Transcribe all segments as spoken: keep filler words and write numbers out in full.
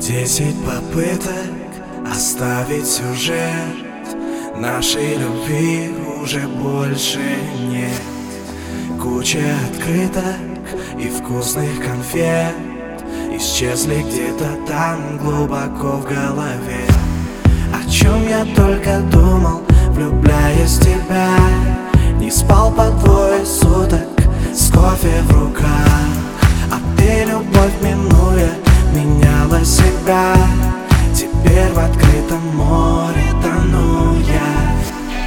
Десять попыток оставить сюжет нашей любви уже больше нет. Куча открыток и вкусных конфет исчезли где-то там глубоко в голове. О чем я только думал, влюбляясь в тебя. Не спал по двое суток с кофе в руках, а ты, любовь минуя, меняла себя. Теперь в открытом море тону я.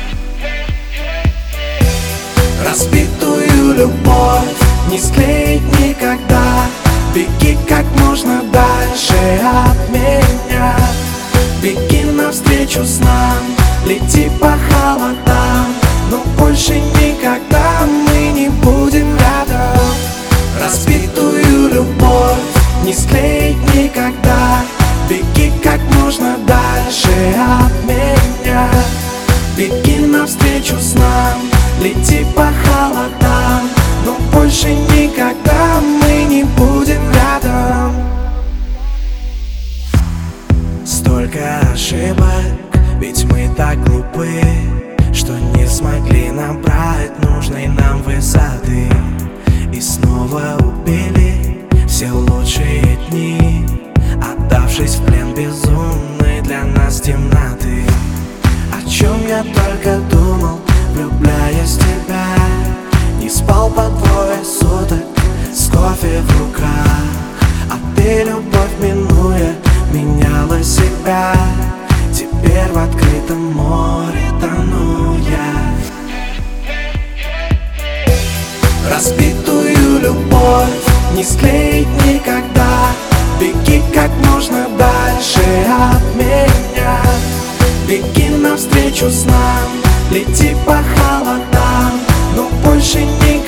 Разбитую любовь не склеить никогда. Беги как можно дальше от меня. Беги навстречу снам, лети по холодам. Но больше никогда мы не будем рядом. Разбитую любовь не склеить никогда. Беги как можно дальше от меня. Беги навстречу снам, лети по холодам. Но больше никогда мы не будем рядом. Столько ошибок, ведь мы так глупы, что не смогли набрать нужной нам высоты. И снова убили все лучшие дни, отдавшись в плен безумной для нас темноты. О чем я только думал, влюбляясь в тебя. Не спал по двое суток с кофе в руках, а ты, любовь минуя, меняла себя. Теперь в открытом море тону я. Разбитую любовь не склеить никогда. Беги как можно дальше от меня. Беги навстречу снам, лети по холодам. Но больше не